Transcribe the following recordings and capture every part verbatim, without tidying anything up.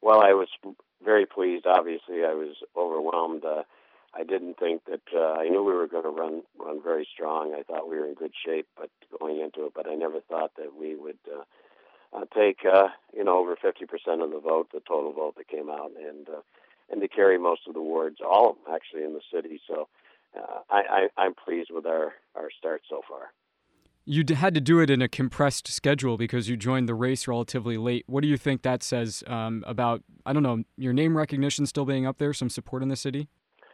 Well, I was very pleased. Obviously, I was overwhelmed. Uh, I didn't think that uh, I knew we were going to run run very strong. I thought we were in good shape, but going into it, but I never thought that we would uh, uh, take uh, you know over fifty percent of the vote, the total vote that came out, and uh, and to carry most of the wards, all of them actually in the city. So uh, I, I I'm pleased with our our start so far. You d- had to do it in a compressed schedule because you joined the race relatively late. What do you think that says um, about, I don't know, your name recognition still being up there, some support in the city?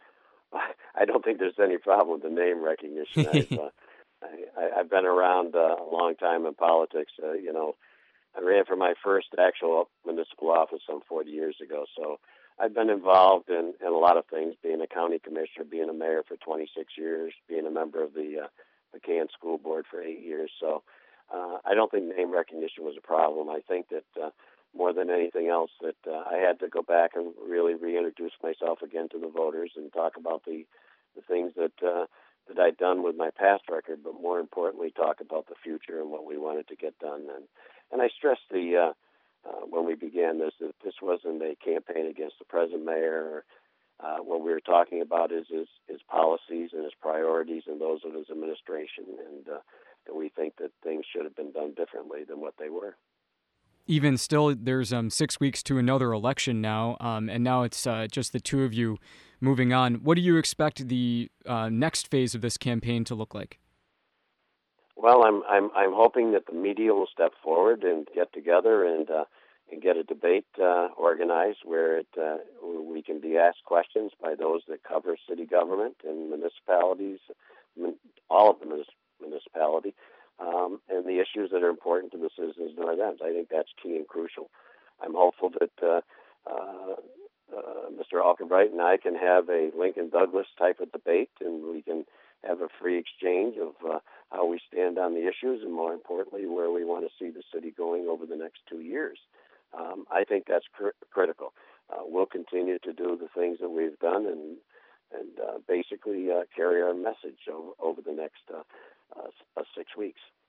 I don't think there's any problem with the name recognition. I've uh, I, I've been around uh, a long time in politics. Uh, you know, I ran for my first actual municipal office some forty years ago. So I've been involved in, in a lot of things, being a county commissioner, being a mayor for twenty-six years, being a member of the uh, McCann School Board for eight years. So uh, I don't think name recognition was a problem. I think that uh, more than anything else, that uh, I had to go back and really reintroduce myself again to the voters and talk about the, the things that uh, that I'd done with my past record, but more importantly, talk about the future and what we wanted to get done. And and I stressed the uh, uh, when we began this that this wasn't a campaign against the present mayor. Or, uh, what we were talking about is his, his policies and his priorities and those of his administration, and uh, that we think that things should have been done differently than what they were. Even still, there's um, six weeks to another election now, um, and now it's uh, just the two of you moving on. What do you expect the uh, next phase of this campaign to look like? Well, I'm I'm I'm hoping that the media will step forward and get together and uh, and get a debate uh, organized where it uh, we can be asked questions by those that cover city government and municipalities, mun- all of the munis- municipality, um, and the issues that are important to the citizens of North End. I think that's key and crucial. I'm hopeful that uh, uh, uh, Mister Albright and I can have a Lincoln Douglas type of debate, and we can have a free exchange of uh, how we stand on the issues, and more importantly, where we want to see the city going over the next two years. Um, I think that's cr- critical. Uh, we'll continue to do the things that we've done, and and uh, basically uh, carry our message over, over the next uh, uh, s- uh, six weeks.